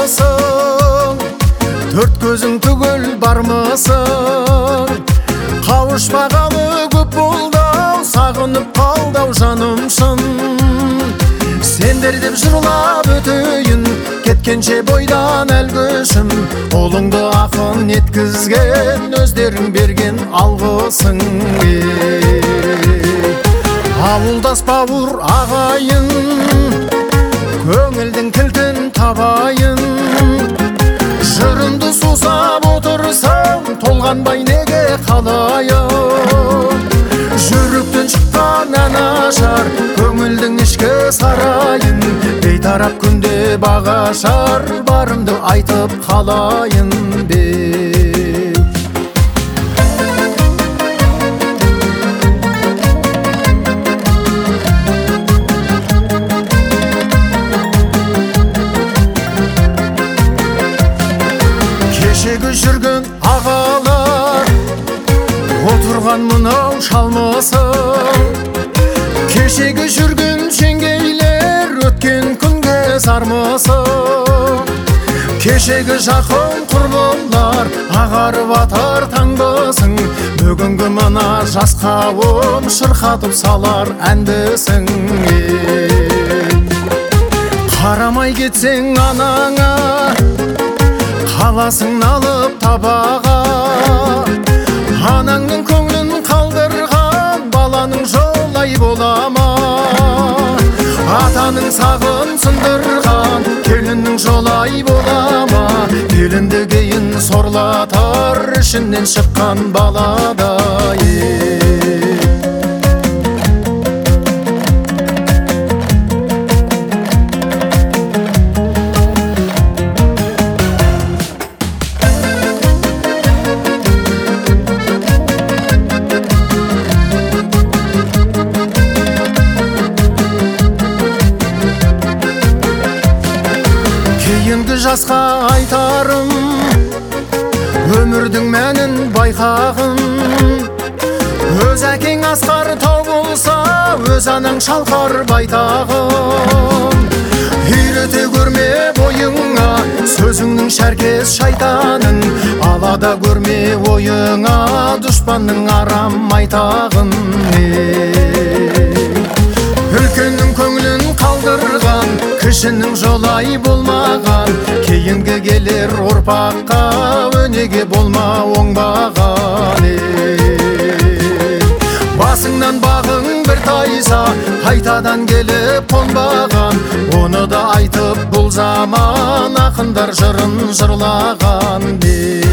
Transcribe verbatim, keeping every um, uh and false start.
бармысың, төрт көзің түгел бармысың? Қауышпағалы көп болды-ау, сағынып қалды-ау жанымшын. Сендер деп жырлап өтейін, кеткенше бойдан әлгішім. Олыңды ақын еткізген, өздерің берген алғысың. Ауылдас бауыр ағайын, көңілдің кілтін табайын. Жырымды сусап отырсам, толғанбай неге қалайын? Жүректен шыққан ән ашар, көңілдің ішкі сарайын. Бейтарап күнде бағашар, барымды айтып қалайын бе. Кешегі жүрген ағалар, отырған мынау шалмысың. Кешегі жүрген жеңгейлер, өткен күнге сармысың. Кешегі жақын құрбылар, ағарып атар таңдысың. Бүгінгі мына жас қауым, шырқатып салар әндісің. Қарамай кетсең анаңа, қаласың налып табаға. Анаңның көңлін қалдырған, баланың жолай болама. Атаның сағын сындырған, келіннің жолай болама. Келінді кейін сорлатар, ішінен шыққан баладай. Кейінгі жасқа айтарым, өмірдің мәнін байқағын. Өз әкең асқар тау болса, өз анаң шалқар байтағын. Үйрете көрме бойыңа, сөзіңнің шәркес шайтанын. Алада көрме ойыңа, дұшпанның арам айтағын. Үлкеннің көңілін қалдырған, кішінің жолай болмаған. Кейінгі келер ұрпаққа, өнеге болма оңбаған. Басыңнан бағың бір тайса, қайтадан келіп қонбаған. Оны да айтып бұл заман, ақындар жырын жырлаған.